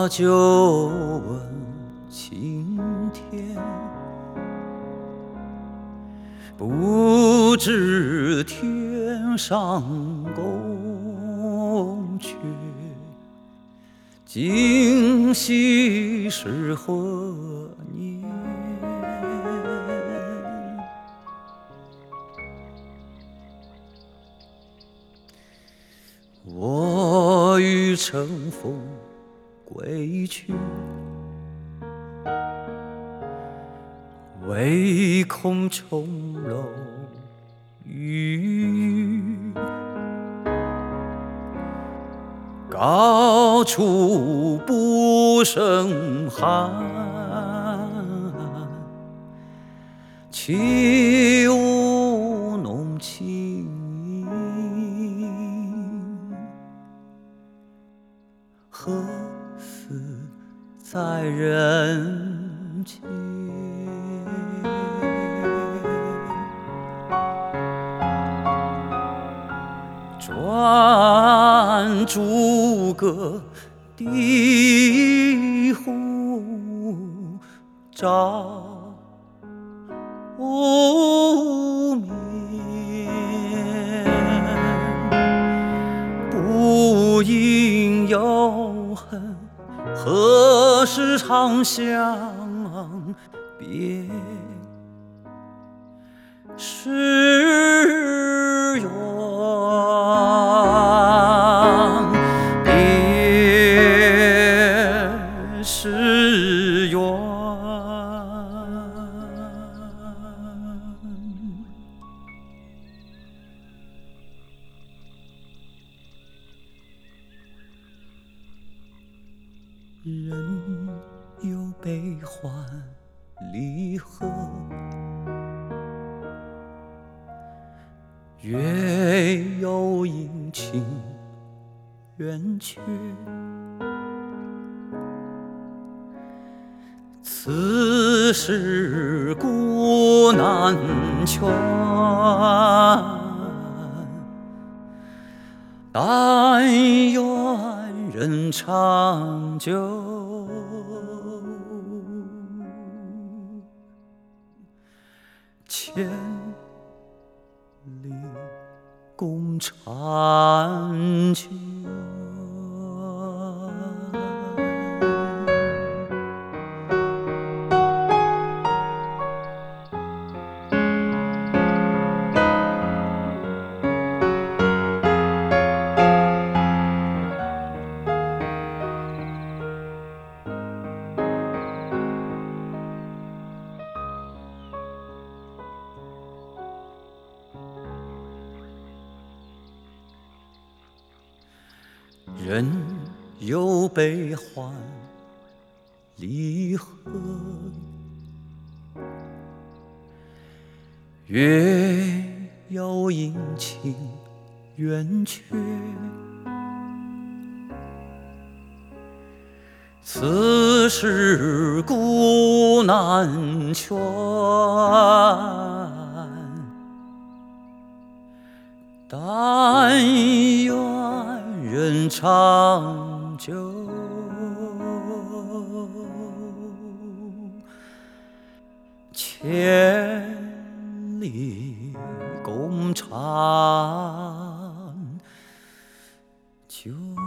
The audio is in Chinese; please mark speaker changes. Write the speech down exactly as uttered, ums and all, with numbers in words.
Speaker 1: 就问青天，不知天上宫阙，今夕是何年？我欲乘风归去，唯恐琼楼玉宇。高处不胜寒，起舞弄清影，何似在人间？转朱阁，低户照无眠。不应有恨，何时长相别？是缘，别是缘。人有悲欢离合，月有阴晴圆缺。此事古难全，但愿人长久，千里共婵娟。人有悲欢离合，月有阴晴圆缺。此事古难全，但愿人长久，千里共婵娟。